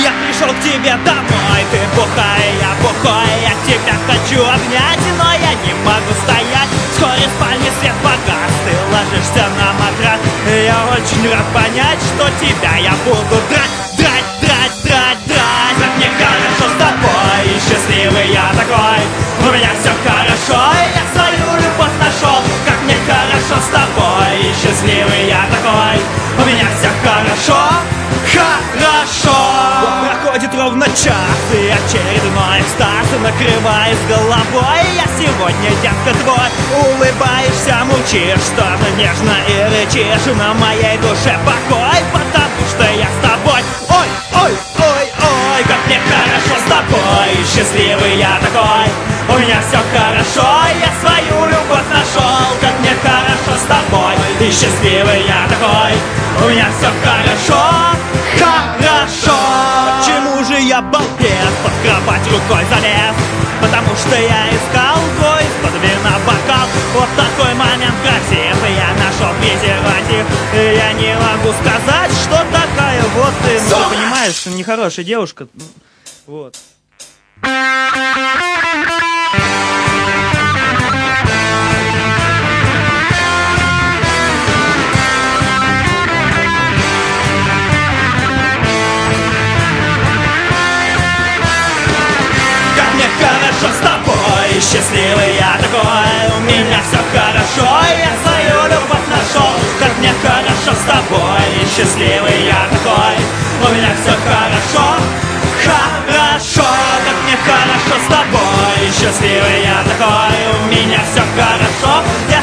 Я пришел к тебе домой, ты бухая, я бухой. Я тебя хочу обнять, но я не могу стоять. Вскоре в спальне свет погас, ты ложишься на матрас. Я очень рад понять, что тебя я буду драть. Как мне хорошо с тобой, и счастливый я такой. У меня все хорошо, я свою любовь нашел. Как мне хорошо с тобой, и счастливый я такой. У меня все хорошо. Проходит ровно час, и очередной экстаз накрывает с головой. Я сегодня, детка, твой. Улыбаешься, мучишь, что-то нежно и рычишь. На моей душе покой, потому что я с тобой. Ой, как мне хорошо с тобой, счастливый я такой. У меня все хорошо, я свою любовь нашел. Как мне хорошо с тобой, и счастливый я такой. У меня все хорошо. Почему же я балбес, под кровать рукой залез? Потому что я искал твой из-под вина бокал. Вот такой момент красивый, я нашел презерватив. И я не могу сказать, что такая вот ты. Ну, ты понимаешь, нехорошая девушка. Вот. Хорошо с тобой, счастливый я такой. У меня все хорошо, я свою любовь нашел. Как мне хорошо с тобой, счастливый я такой. У меня все хорошо. Как мне хорошо с тобой, счастливый я такой. У меня все хорошо.